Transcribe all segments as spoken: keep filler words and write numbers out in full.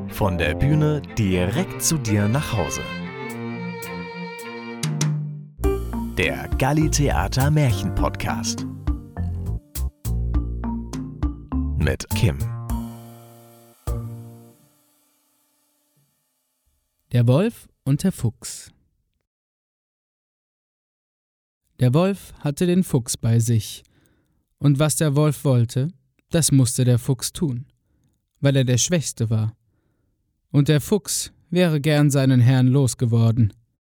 Von der Bühne direkt zu dir nach Hause. Der Galli Theater Märchen Podcast. Mit Kim. Der Wolf und der Fuchs. Der Wolf hatte den Fuchs bei sich, und was der Wolf wollte, das musste der Fuchs tun, weil er der Schwächste war. Und der Fuchs wäre gern seinen Herrn losgeworden.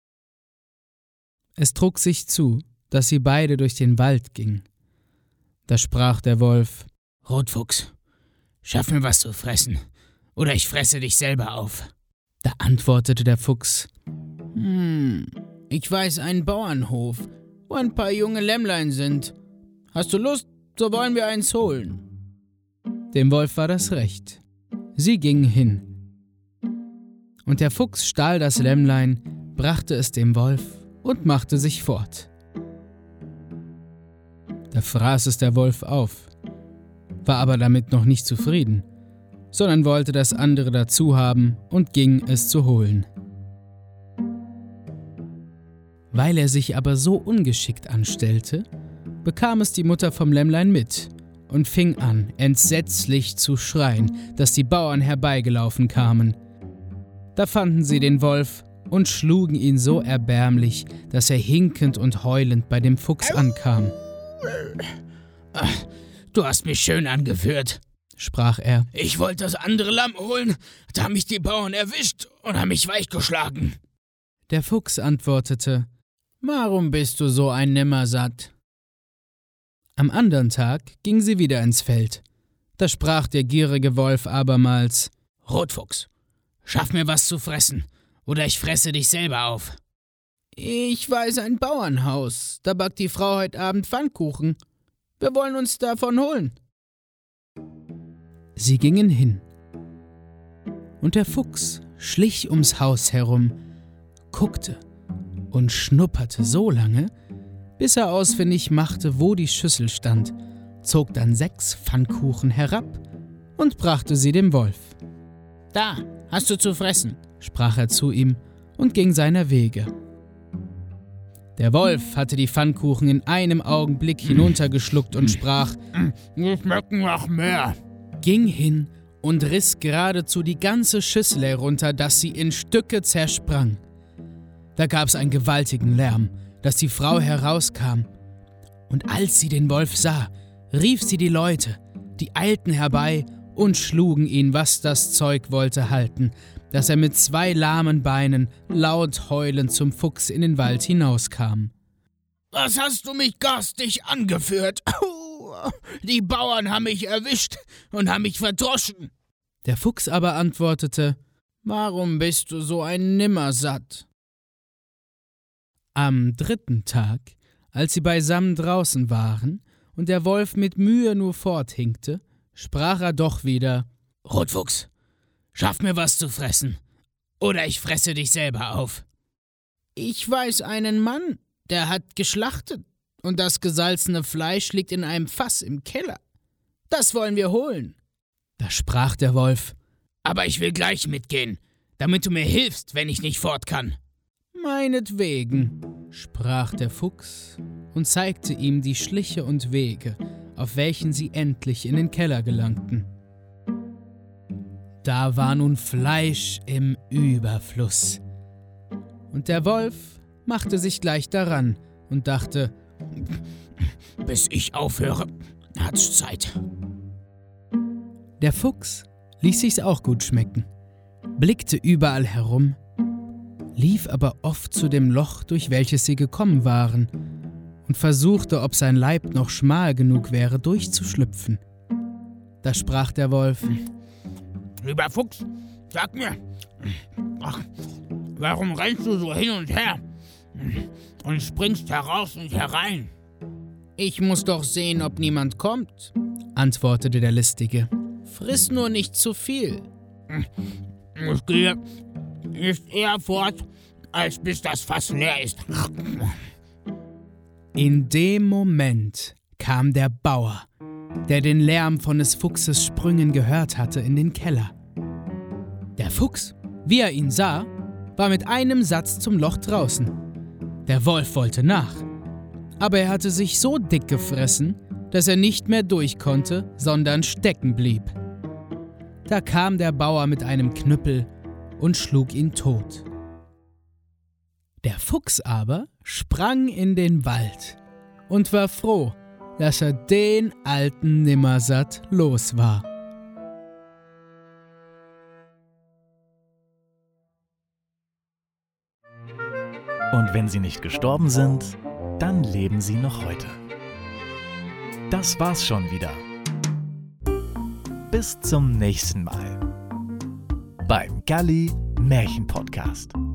Es trug sich zu, dass sie beide durch den Wald gingen. Da sprach der Wolf: »Rotfuchs, schaff mir was zu fressen, oder ich fresse dich selber auf.« Da antwortete der Fuchs: »Hm, ich weiß einen Bauernhof, wo ein paar junge Lämmlein sind. Hast du Lust, so wollen wir eins holen.« Dem Wolf war das recht. Sie gingen hin. Und der Fuchs stahl das Lämmlein, brachte es dem Wolf und machte sich fort. Da fraß es der Wolf auf, war aber damit noch nicht zufrieden, sondern wollte das andere dazu haben und ging es zu holen. Weil er sich aber so ungeschickt anstellte, bekam es die Mutter vom Lämmlein mit und fing an, entsetzlich zu schreien, dass die Bauern herbeigelaufen kamen. Da fanden sie den Wolf und schlugen ihn so erbärmlich, dass er hinkend und heulend bei dem Fuchs ankam. Ach, du hast mich schön angeführt, sprach er. Ich wollte das andere Lamm holen, da haben mich die Bauern erwischt und haben mich weichgeschlagen. Der Fuchs antwortete: Warum bist du so ein Nimmersatt? Am andern Tag ging sie wieder ins Feld. Da sprach der gierige Wolf abermals: Rotfuchs, schaff mir was zu fressen, oder ich fresse dich selber auf. Ich weiß ein Bauernhaus, da backt die Frau heute Abend Pfannkuchen. Wir wollen uns davon holen. Sie gingen hin. Und der Fuchs schlich ums Haus herum, guckte und schnupperte so lange, bis er ausfindig machte, wo die Schüssel stand, zog dann sechs Pfannkuchen herab und brachte sie dem Wolf. »Da, hast du zu fressen«, sprach er zu ihm und ging seiner Wege. Der Wolf hatte die Pfannkuchen in einem Augenblick hinuntergeschluckt und sprach: »Die schmecken noch mehr«, ging hin und riss geradezu die ganze Schüssel herunter, dass sie in Stücke zersprang. Da gab's einen gewaltigen Lärm, dass die Frau herauskam. Und als sie den Wolf sah, rief sie die Leute, die eilten herbei und schlugen ihn, was das Zeug wollte halten, dass er mit zwei lahmen Beinen laut heulend zum Fuchs in den Wald hinauskam. »Was hast du mich garstig angeführt? Die Bauern haben mich erwischt und haben mich verdroschen.« Der Fuchs aber antwortete: »Warum bist du so ein Nimmersatt?« Am dritten Tag, als sie beisammen draußen waren und der Wolf mit Mühe nur forthinkte, sprach er doch wieder: »Rotfuchs, schaff mir was zu fressen, oder ich fresse dich selber auf.« »Ich weiß einen Mann, der hat geschlachtet, und das gesalzene Fleisch liegt in einem Fass im Keller. Das wollen wir holen.« Da sprach der Wolf: »Aber ich will gleich mitgehen, damit du mir hilfst, wenn ich nicht fort kann.« »Meinetwegen«, sprach der Fuchs und zeigte ihm die Schliche und Wege, auf welchen sie endlich in den Keller gelangten. Da war nun Fleisch im Überfluss. Und der Wolf machte sich gleich daran und dachte: »Bis ich aufhöre, hat's Zeit.« Der Fuchs ließ sich's auch gut schmecken, blickte überall herum, lief aber oft zu dem Loch, durch welches sie gekommen waren, und versuchte, ob sein Leib noch schmal genug wäre, durchzuschlüpfen. Da sprach der Wolf: »Lieber Fuchs, sag mir, ach, warum rennst du so hin und her und springst heraus und herein?« »Ich muss doch sehen, ob niemand kommt«, antwortete der Listige. »Friss nur nicht zu viel.« »Ich gehe nicht eher fort, als bis das Fass leer ist.« In dem Moment kam der Bauer, der den Lärm von des Fuchses Sprüngen gehört hatte, in den Keller. Der Fuchs, wie er ihn sah, war mit einem Satz zum Loch draußen. Der Wolf wollte nach, aber er hatte sich so dick gefressen, dass er nicht mehr durch konnte, sondern stecken blieb. Da kam der Bauer mit einem Knüppel und schlug ihn tot. Der Fuchs aber sprang in den Wald und war froh, dass er den alten Nimmersatt los war. Und wenn sie nicht gestorben sind, dann leben sie noch heute. Das war's schon wieder. Bis zum nächsten Mal beim Galli Märchen Podcast.